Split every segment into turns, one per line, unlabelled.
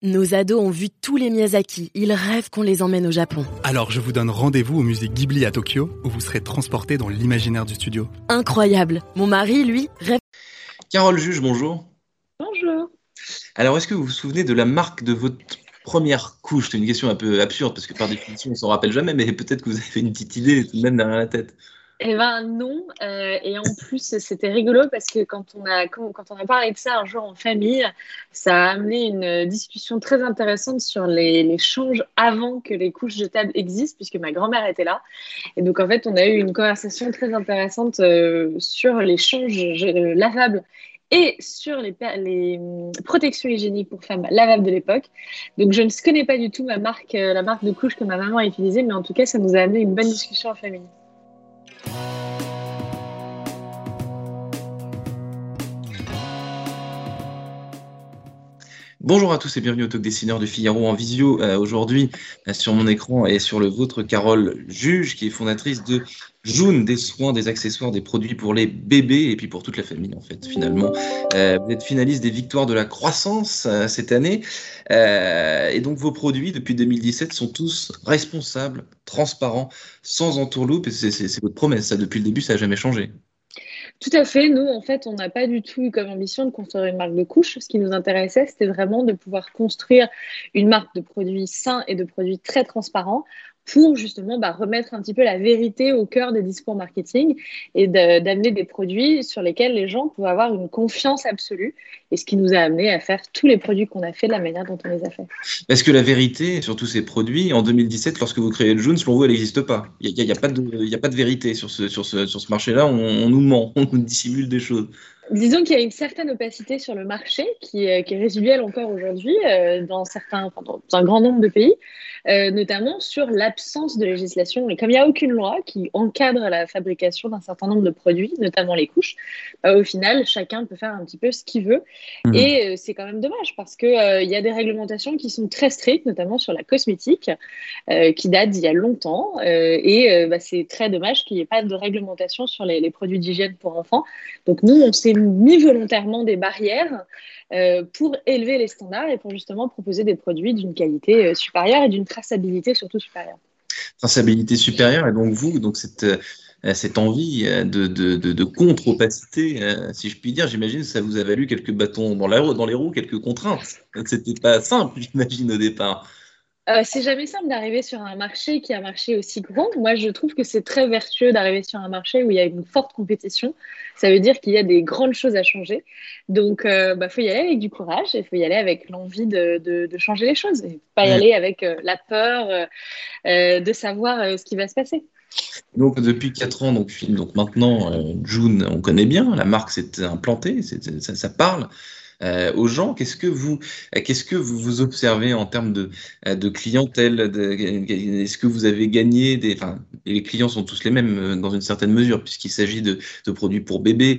Nos ados ont vu tous les Miyazaki. Ils rêvent qu'on les emmène au Japon.
Alors je vous donne rendez-vous au musée Ghibli à Tokyo, où vous serez transportés dans l'imaginaire du studio.
Incroyable. Mon mari, lui, rêve...
Carole Juge, bonjour.
Bonjour.
Alors, est-ce que vous vous souvenez de la marque de votre première couche? C'est une question un peu absurde, parce que par définition, on s'en rappelle jamais, mais peut-être que vous avez une petite idée tout de même derrière la tête.
Eh ben non, et en plus c'était rigolo parce que quand on a parlé de ça un jour en famille, ça a amené une discussion très intéressante sur les changes avant que les couches jetables existent, puisque ma grand-mère était là. Et donc en fait on a eu une conversation très intéressante sur les changes lavables et sur les protections hygiéniques pour femmes lavables de l'époque. Donc je ne connais pas du tout la marque de couche que ma maman a utilisée, mais en tout cas ça nous a amené une bonne discussion en famille.
Bonjour à tous et bienvenue au Talk Dessineur du Figaro en visio. Aujourd'hui, sur mon écran et sur le vôtre, Carole Juge, qui est fondatrice de June, des soins, des accessoires, des produits pour les bébés et puis pour toute la famille, en fait, finalement. Vous êtes finaliste des Victoires de la Croissance cette année. Et donc, vos produits, depuis 2017, sont tous responsables, transparents, sans entourloupe. Et c'est votre promesse, ça, depuis le début, ça n'a jamais changé.
Tout à fait. Nous, en fait, on n'a pas du tout eu comme ambition de construire une marque de couches. Ce qui nous intéressait, c'était vraiment de pouvoir construire une marque de produits sains et de produits très transparents pour justement remettre un petit peu la vérité au cœur des discours marketing et d'amener des produits sur lesquels les gens pouvaient avoir une confiance absolue. Et ce qui nous a amené à faire tous les produits qu'on a fait de la manière dont on les a fait.
Est-ce que la vérité sur tous ces produits, en 2017, lorsque vous créez le June, selon vous, elle n'existe pas? Il n'y a pas de vérité sur ce marché-là. On nous ment, on nous dissimule des choses.
Disons qu'il y a une certaine opacité sur le marché qui est résiduelle encore aujourd'hui dans un grand nombre de pays, notamment sur l'absence de législation. Et comme il n'y a aucune loi qui encadre la fabrication d'un certain nombre de produits, notamment les couches, au final, chacun peut faire un petit peu ce qu'il veut. Et c'est quand même dommage parce qu'il y a des réglementations qui sont très strictes, notamment sur la cosmétique, qui datent d'il y a longtemps. C'est très dommage qu'il n'y ait pas de réglementation sur les produits d'hygiène pour enfants. Donc nous, on s'est mis volontairement des barrières pour élever les standards et pour justement proposer des produits d'une qualité supérieure et d'une traçabilité surtout supérieure.
Traçabilité supérieure, et donc vous, cette envie de contre-opacité, si je puis dire, j'imagine que ça vous a valu quelques bâtons dans les roues, quelques contraintes. C'était pas simple, j'imagine, au départ.
C'est jamais simple d'arriver sur un marché qui est un marché aussi grand. Moi, je trouve que c'est très vertueux d'arriver sur un marché où il y a une forte compétition. Ça veut dire qu'il y a des grandes choses à changer. Donc, faut y aller avec du courage et il faut y aller avec l'envie de changer les choses. Et pas y aller avec la peur de savoir ce qui va se passer.
Donc, depuis 4 ans, donc maintenant, June, on connaît bien. La marque s'est implantée, ça parle. Aux gens, qu'est-ce que vous observez en termes de clientèle, est-ce que vous avez gagné les clients sont tous les mêmes dans une certaine mesure, puisqu'il s'agit de produits pour bébés,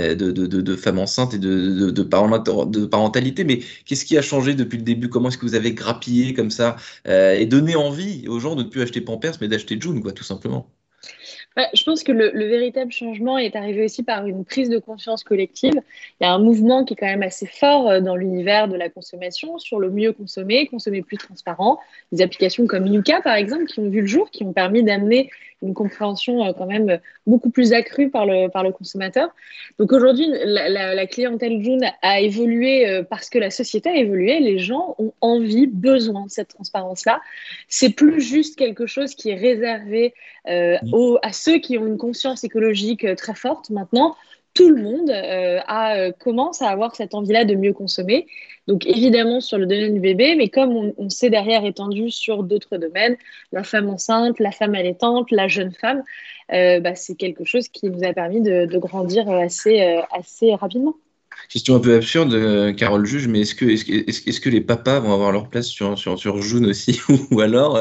de femmes enceintes et de parentalité, mais qu'est-ce qui a changé depuis le début? Comment est-ce que vous avez grappillé comme ça et donné envie aux gens de ne plus acheter Pampers, mais d'acheter June, quoi, tout simplement?
Je pense que le véritable changement est arrivé aussi par une prise de conscience collective. Il y a un mouvement qui est quand même assez fort dans l'univers de la consommation sur le mieux consommer plus transparent. Des applications comme Yuka, par exemple, qui ont vu le jour, qui ont permis d'amener une compréhension quand même beaucoup plus accrue par le consommateur. Donc aujourd'hui, la clientèle June a évolué parce que la société a évolué. Les gens ont envie, besoin de cette transparence-là. C'est plus juste quelque chose qui est réservé à ceux qui ont une conscience écologique très forte. Maintenant, tout le monde commence à avoir cette envie-là de mieux consommer. Donc évidemment sur le domaine du bébé, mais comme on s'est derrière étendu sur d'autres domaines, la femme enceinte, la femme allaitante, la jeune femme, c'est quelque chose qui nous a permis de grandir assez rapidement.
Question un peu absurde, Carole Juge, mais est-ce que les papas vont avoir leur place sur June aussi, ou alors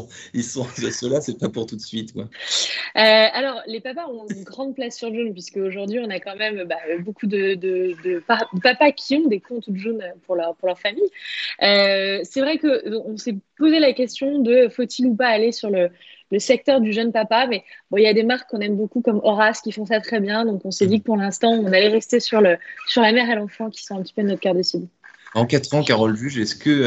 ceux-là, c'est pas pour tout de suite, quoi.
Alors, les papas ont une grande place sur June, puisque aujourd'hui, on a quand même beaucoup de papas qui ont des comptes June pour leur famille. C'est vrai qu'on s'est posé la question de faut-il ou pas aller sur le secteur du jeune papa, mais bon, il y a des marques qu'on aime beaucoup comme Horace qui font ça très bien, donc on s'est dit que pour l'instant on allait rester sur la mère et l'enfant qui sont un petit peu notre cœur de cible.
En 4 ans, Carole Juge, est-ce que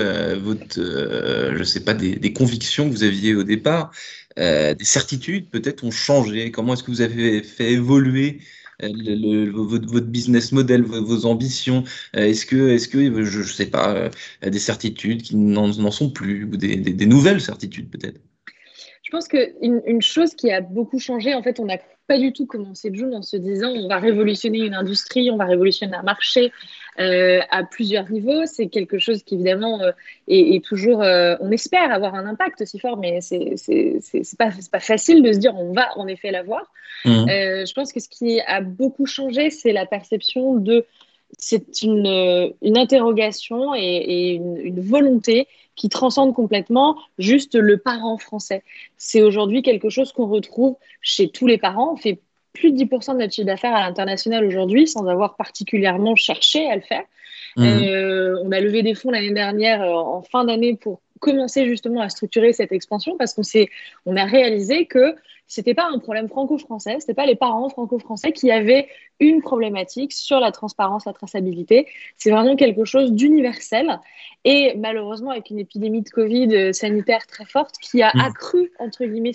je sais pas, des convictions que vous aviez au départ, des certitudes peut-être ont changé? Comment est-ce que vous avez fait évoluer votre business model, vos ambitions? Est-ce que je sais pas, des certitudes qui n'en sont plus, ou des nouvelles certitudes peut-être?
Je pense qu'une chose qui a beaucoup changé, en fait, on n'a pas du tout commencé June en se disant on va révolutionner une industrie, on va révolutionner un marché à plusieurs niveaux. C'est quelque chose qui, évidemment, est toujours, on espère avoir un impact aussi fort, mais c'est pas facile de se dire on va en effet l'avoir.
Mhm.
Je pense que ce qui a beaucoup changé, c'est la perception de c'est une interrogation et une volonté qui transcende complètement juste le parent français. C'est aujourd'hui quelque chose qu'on retrouve chez tous les parents. On fait plus de 10% de notre chiffre d'affaires à l'international aujourd'hui sans avoir particulièrement cherché à le faire.
Mhm.
On a levé des fonds l'année dernière en fin d'année pour commencer justement à structurer cette expansion parce on a réalisé que c'était pas un problème franco-français, c'était pas les parents franco-français qui avaient une problématique sur la transparence, la traçabilité. C'est vraiment quelque chose d'universel et malheureusement avec une épidémie de Covid sanitaire très forte qui a
Mhm.
accru entre guillemets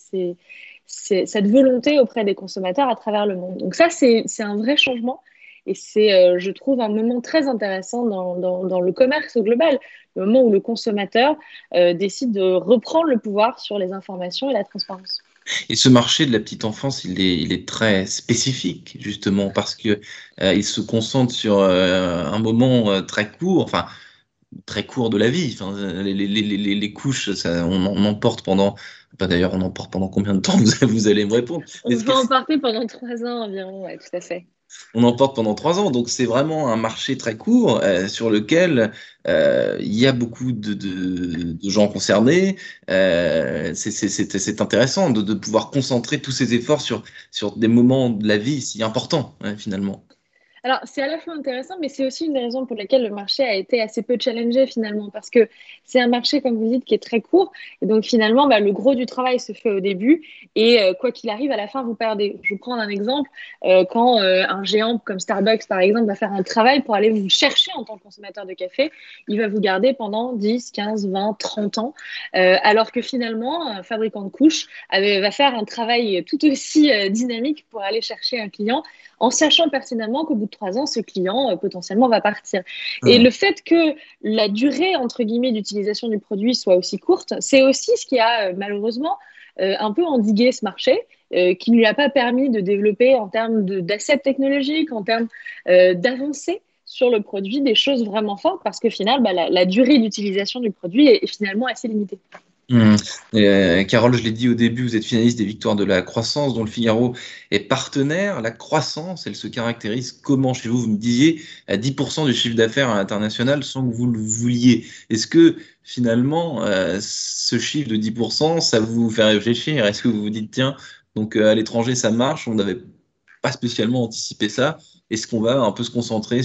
cette volonté auprès des consommateurs à travers le monde. Donc ça, c'est un vrai changement. Et c'est, je trouve, un moment très intéressant dans le commerce au global, le moment où le consommateur décide de reprendre le pouvoir sur les informations et la transparence.
Et ce marché de la petite enfance, il est très spécifique, justement, parce que il se concentre sur un moment très court, enfin, très court de la vie. Enfin, les couches, on en porte pendant. Bah, d'ailleurs, on en porte pendant combien de temps? Vous allez me répondre.
On
Est-ce que
va en parler pendant 3 ans environ, ouais, tout à fait.
on en porte pendant 3 ans, donc c'est vraiment un marché très court sur lequel il y a beaucoup de gens concernés. C'est intéressant de pouvoir concentrer tous ces efforts sur des moments de la vie si importants, finalement.
Alors, c'est à la fois intéressant, mais c'est aussi une des raisons pour lesquelles le marché a été assez peu challengé finalement, parce que c'est un marché, comme vous dites, qui est très court. Et donc, finalement, bah, le gros du travail se fait au début. Et quoi qu'il arrive, à la fin, vous perdez. Je vous prends un exemple. Quand un géant comme Starbucks, par exemple, va faire un travail pour aller vous chercher en tant que consommateur de café, il va vous garder pendant 10, 15, 20, 30 ans. Alors que finalement, un fabricant de couches va faire un travail tout aussi dynamique pour aller chercher un client en sachant pertinemment qu'au bout de 3 ans, ce client potentiellement va partir. Et
Hum.
le fait que la durée, entre guillemets, d'utilisation du produit soit aussi courte, c'est aussi ce qui a malheureusement un peu endigué ce marché, qui ne lui a pas permis de développer en termes d'assets technologiques, en termes d'avancées sur le produit, des choses vraiment fortes, parce que finalement, bah, la durée d'utilisation du produit est finalement assez limitée.
Hum. Carole, je l'ai dit au début, vous êtes finaliste des Victoires de la croissance, dont le Figaro est partenaire. La croissance, elle se caractérise comment chez vous? Vous me disiez à 10% du chiffre d'affaires à l'international sans que vous le vouliez. Est-ce que finalement, ce chiffre de 10%, ça vous fait réfléchir? Est-ce que vous vous dites, tiens, donc à l'étranger, ça marche, on n'avait pas spécialement anticipé ça. Est-ce qu'on va un peu se concentrer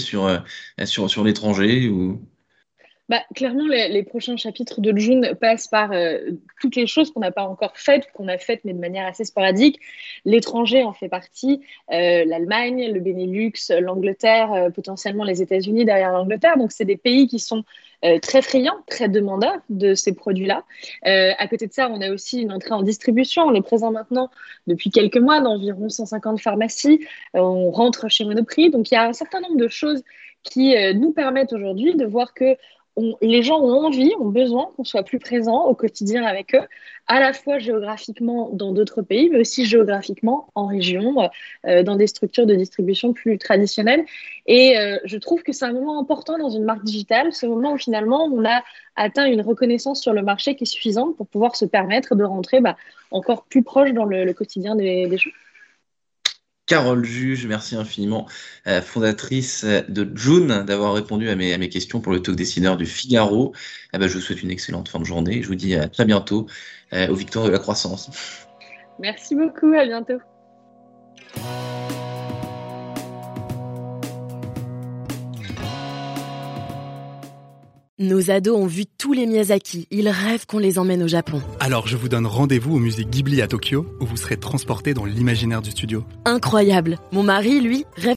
sur l'étranger ou...
Bah, clairement, les prochains chapitres de June passent par toutes les choses qu'on n'a pas encore faites, qu'on a faites, mais de manière assez sporadique. L'étranger en fait partie, l'Allemagne, le Benelux, l'Angleterre, potentiellement les États-Unis derrière l'Angleterre. Donc, c'est des pays qui sont très friands, très demandeurs de ces produits-là. À côté de ça, on a aussi une entrée en distribution. On est présent maintenant depuis quelques mois dans environ 150 pharmacies. On rentre chez Monoprix. Donc, il y a un certain nombre de choses qui nous permettent aujourd'hui de voir que les gens ont envie, ont besoin qu'on soit plus présent au quotidien avec eux, à la fois géographiquement dans d'autres pays, mais aussi géographiquement en région, dans des structures de distribution plus traditionnelles. Et je trouve que c'est un moment important dans une marque digitale, ce moment où finalement on a atteint une reconnaissance sur le marché qui est suffisante pour pouvoir se permettre de rentrer encore plus proche dans le quotidien des gens.
Carole Juge, merci infiniment, fondatrice de June, d'avoir répondu à mes questions pour le talk décideur du Figaro. Je vous souhaite une excellente fin de journée et je vous dis à très bientôt aux Victoires de la croissance.
Merci beaucoup, à bientôt.
Nos ados ont vu tous les Miyazaki. Ils rêvent qu'on les emmène au Japon.
Alors je vous donne rendez-vous au musée Ghibli à Tokyo, où vous serez transporté dans l'imaginaire du studio.
Incroyable. Mon mari, lui, rêve